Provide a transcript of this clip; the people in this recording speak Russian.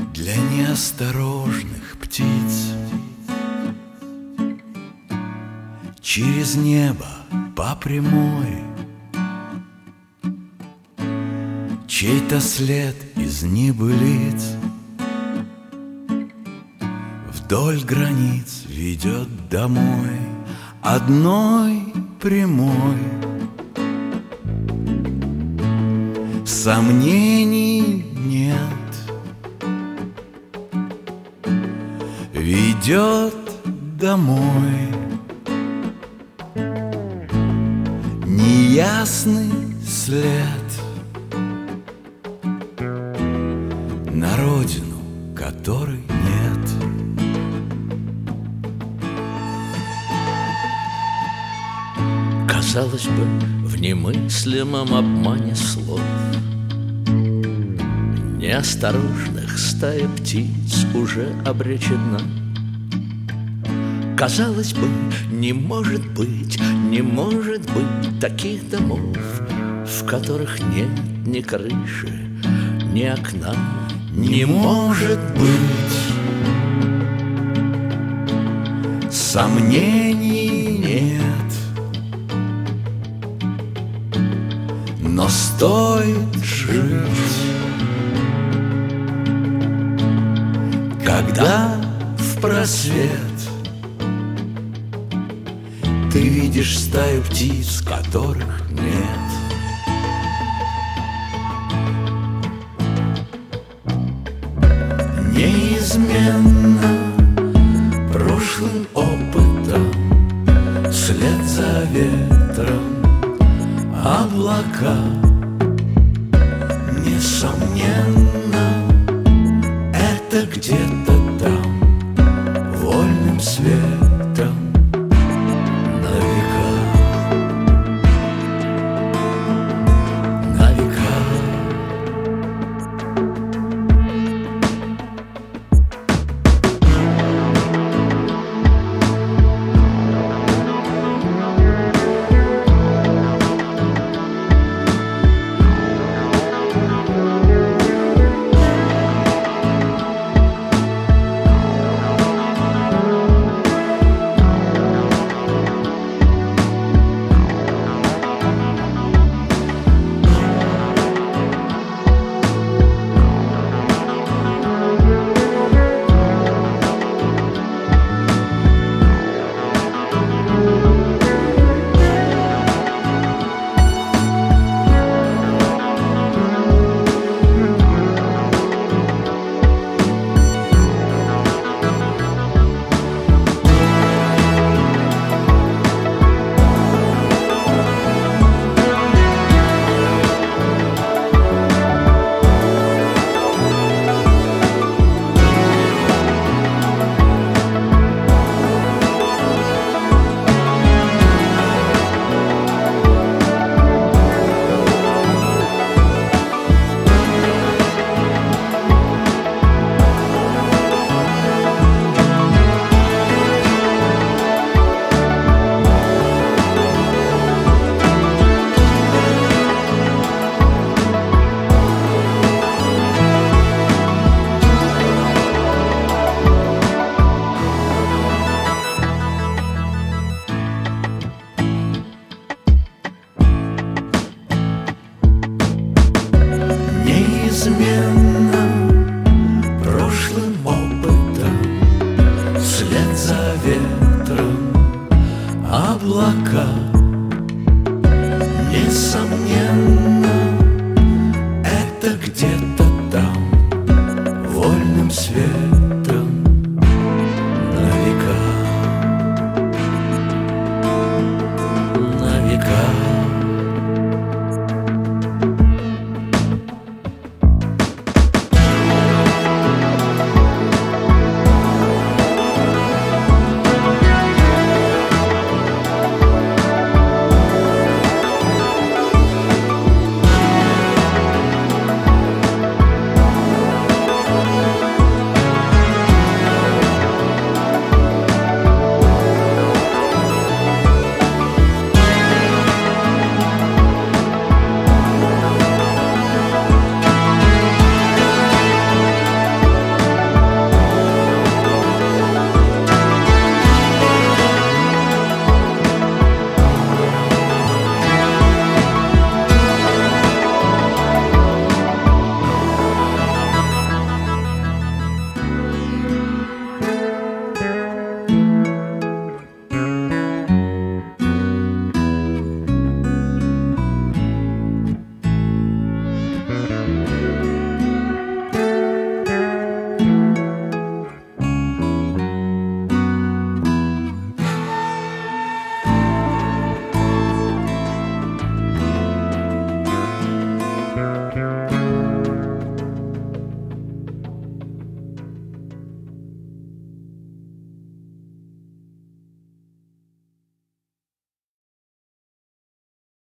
Для неосторожных птиц через небо по прямой чей-то след из небылиц вдоль границ ведет домой одной прямой. Сомнений нет, ведет домой неясный след на родину, которой нет. Казалось бы, в немыслимом обмане слов неосторожных стая птиц уже обречена. Казалось бы, не может быть таких домов, в которых нет ни крыши, ни окна. Не может быть, сомнений нет, но стоит жить, когда в просвет ты видишь стаю птиц, которых нет. Неизменно прошлым опытом вслед за ветром облака. Несомненно, это где-то там вольным светом на века, на века. Неизменно прошлым опытом вслед за ветром облака. Несомненно, это где-то там вольным светом